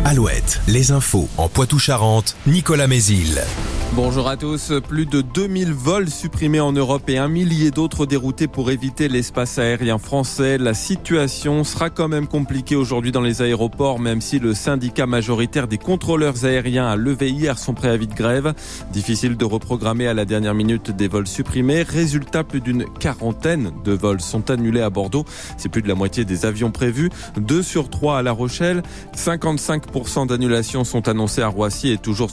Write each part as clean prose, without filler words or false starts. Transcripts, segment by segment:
Alouette, les infos en Poitou-Charentes, Nicolas Mézil. Bonjour à tous. Plus de 2000 vols supprimés en Europe et 1 millier d'autres déroutés pour éviter l'espace aérien français. La situation sera quand même compliquée aujourd'hui dans les aéroports, même si le syndicat majoritaire des contrôleurs aériens a levé hier son préavis de grève. Difficile de reprogrammer à la dernière minute des vols supprimés. Résultat, plus d'une quarantaine de vols sont annulés à Bordeaux. C'est plus de la moitié des avions prévus. 2 sur 3 à La Rochelle. 55% d'annulations sont annoncées à Roissy et toujours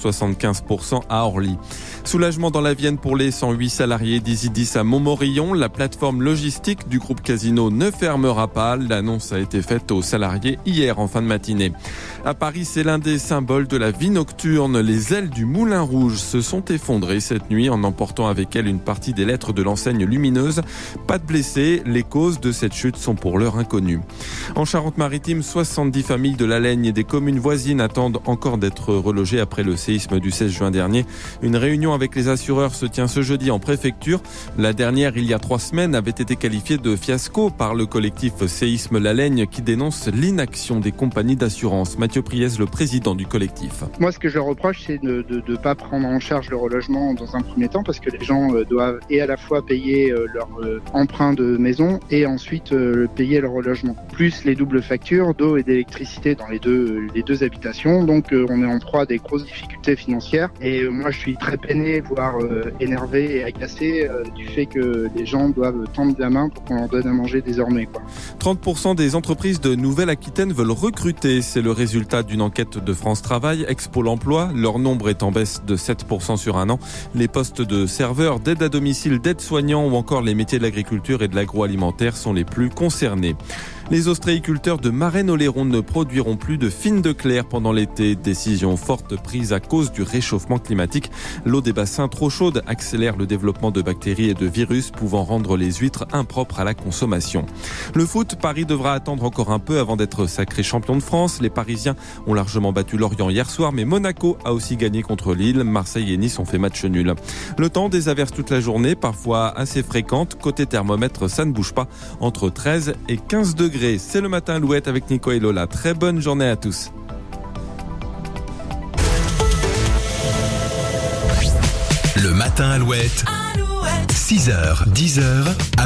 75% à Orly. Soulagement dans la Vienne pour les 108 salariés d'Isidis à Montmorillon. La plateforme logistique du groupe Casino ne fermera pas. L'annonce a été faite aux salariés hier en fin de matinée. À Paris, c'est l'un des symboles de la vie nocturne. Les ailes du Moulin Rouge se sont effondrées cette nuit en emportant avec elles une partie des lettres de l'enseigne lumineuse. Pas de blessés. Les causes de cette chute sont pour l'heure inconnues. En Charente-Maritime, 70 familles de la Laigne et des communes voisines attendent encore d'être relogées après le séisme du 16 juin dernier. Une réunion avec les assureurs se tient ce jeudi en préfecture. La dernière, il y a 3 semaines, avait été qualifiée de fiasco par le collectif Séisme La Laigne qui dénonce l'inaction des compagnies d'assurance. Mathieu Priez, le président du collectif. Moi, ce que je leur reproche, c'est de ne pas prendre en charge le relogement dans un premier temps parce que les gens doivent et à la fois payer leur emprunt de maison et ensuite payer leur relogement. Plus les doubles factures d'eau et d'électricité dans les deux habitations. Donc, on est en proie à des grosses difficultés financières. Et moi, je suis très peiné, voire énervé et agacé du fait que les gens doivent tendre la main pour qu'on leur donne à manger désormais. 30% des entreprises de Nouvelle-Aquitaine veulent recruter. C'est le résultat d'une enquête de France Travail, ex-Pôle emploi. Leur nombre est en baisse de 7% sur un an. Les postes de serveurs, d'aide à domicile, d'aide-soignants ou encore les métiers de l'agriculture et de l'agroalimentaire sont les plus concernés. Les ostréiculteurs de Marennes-Oléron ne produiront plus de fines de Clair pendant l'été. Décision forte prise à cause du réchauffement climatique. L'eau des bassins trop chaude accélère le développement de bactéries et de virus pouvant rendre les huîtres impropres à la consommation. Le foot, Paris devra attendre encore un peu avant d'être sacré champion de France. Les Parisiens ont largement battu Lorient hier soir, mais Monaco a aussi gagné contre Lille. Marseille et Nice ont fait match nul. Le temps, des averses toute la journée, parfois assez fréquentes. Côté thermomètre, ça ne bouge pas. Entre 13 et 15 degrés. C'est le matin Alouette avec Nico et Lola. Très bonne journée à tous. Le matin Alouette. 6h, 10h.